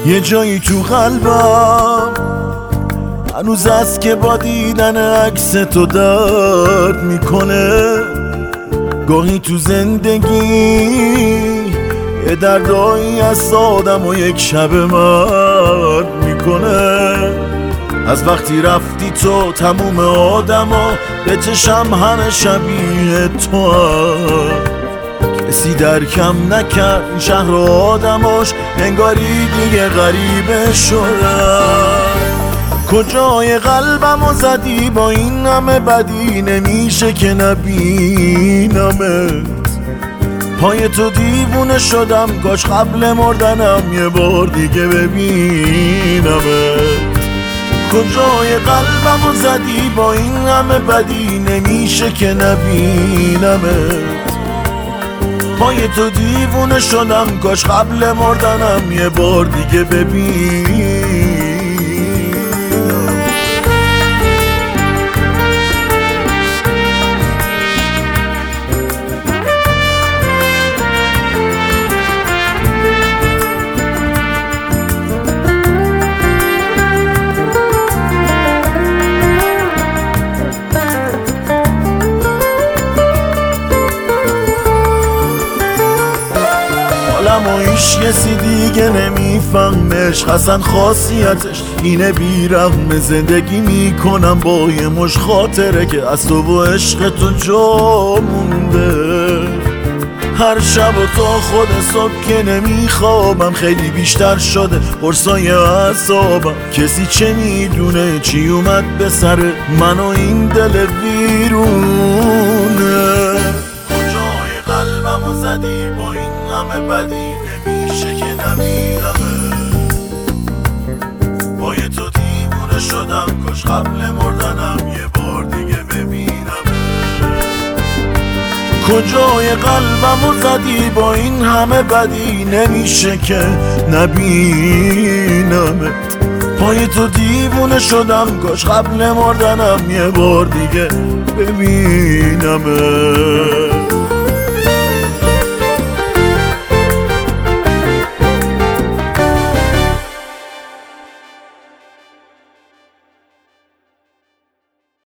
یه جایی تو قلبم هنوز است که با دیدن عکس تو درد میکنه. گاهی تو زندگی یه دردایی از آدم و یک شب مرد میکنه. از وقتی رفتی تو تموم آدما به چشم همه شبیه تو هم. کسی درکم نکرد شهر و آدماش، انگاری دیگه غریبه شدن. کجای قلبمو زدی با این همه بدی، نمیشه که نبینمت. پای تو دیوونه شدم، کاش قبل مردنم یه بار دیگه ببینمت. کجای قلبمو زدی با این همه بدی، نمیشه که نبینمت. پای تو دیوونه شدم، کاش قبل مردنم یه بار دیگه ببینم. و هیچ کسی دیگه نمیفهمش، اصلا خاصیتش اینه بی‌رحم. زندگی میکنم با یه مش خاطره که از تو و عشق تو جا مونده. هر شب و تا خود صبح که نمیخوابم، خیلی بیشتر شده قرصای اعصابم. کسی چه میدونه چی اومد به سر من و این دل ویرونه. کجای قلبمو زدی با این همه بدی، نمیشه که نمیرمه. با یه تو دیوونه شدم، کاش قبل مردنم یه بار دیگه ببینم. کجای قلبمو زدی با این همه بدی، نمیشه که نبینمت. پای تو دیوونه شدم، کاش قبل مردنم یه بار دیگه ببینمت.